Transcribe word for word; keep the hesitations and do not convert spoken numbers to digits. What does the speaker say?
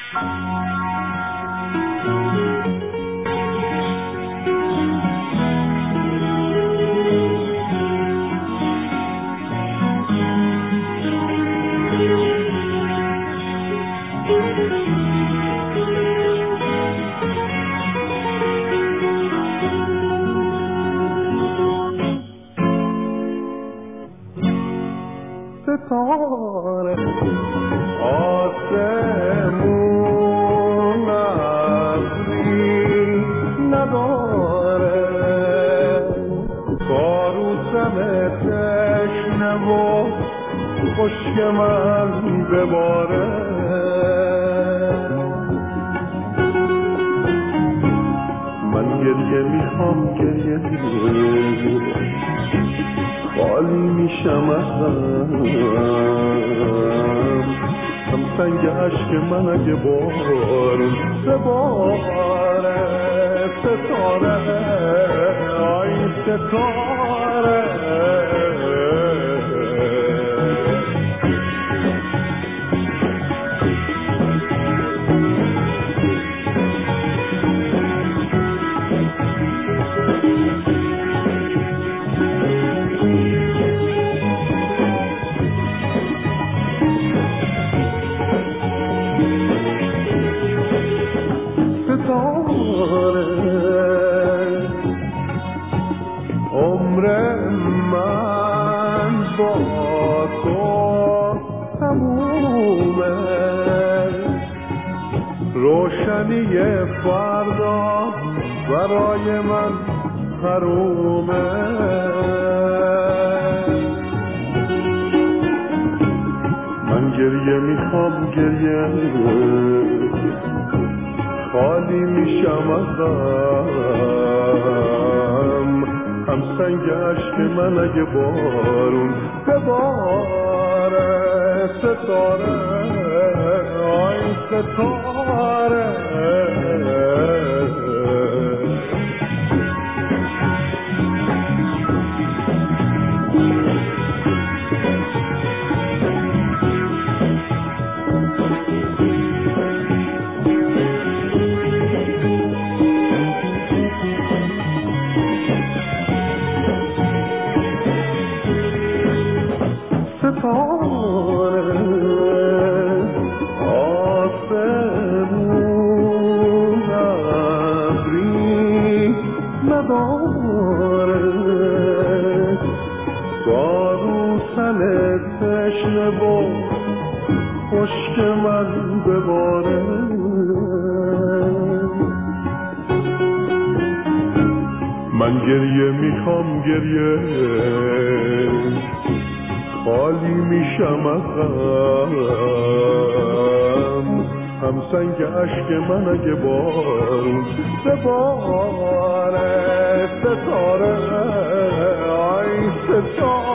ستاره آسمون ابری نداره، کاروسم تشنه و خشک من بباره. من گریه میخوام گریه خالی میشم ازم، هم سنگ عشق من اگه بارون بباره. ستاره آی ستاره عمر من با تو تمومه، روشنی فردا برای من حرومه. من گریه میخوام گریه خالی میشم ازم، هم سنگ عشق من اگه بارون بباره. ستاره آی ستاره آسمون ابری نداره، کاروسن تشنه و خشک من بباره. من گریه میخوام گریه خالی میشم ازم، هم سنگ عشق من اگه بارون بباره. ستاره آی ستاره